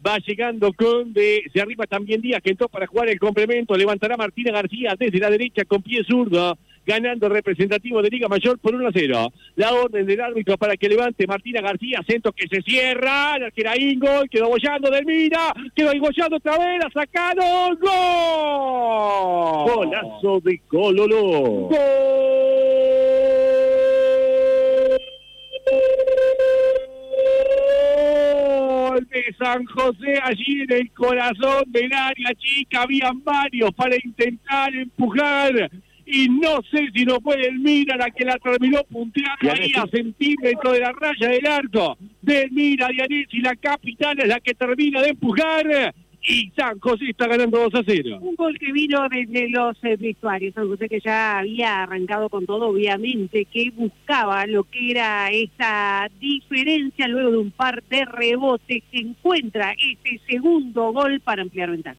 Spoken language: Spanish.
Va llegando Conde, se arriba también Díaz, que entró para jugar el complemento. Levantará Martina García desde la derecha con pie zurdo, ganando representativo de Liga Mayor por 1-0. La orden del árbitro para que levante Martina García, centro que se cierra, la que era Ingo, quedó bollando Delmira, quedó bollando otra vez, la sacaron, ¡gol! Golazo de Cololo. ¡Gol! De San José, allí en el corazón del área chica, habían varios para intentar empujar, y no sé si no fue Delmira la que la terminó punteando ahí a centímetros de la raya del arco. Delmira Dianesi, la capitana, es la que termina de empujar, y San José está ganando 2-0. Un gol que vino desde los vestuarios. San José, que ya había arrancado con todo, obviamente, que buscaba lo que era esa diferencia luego de un par de rebotes, que encuentra ese segundo gol para ampliar ventaja.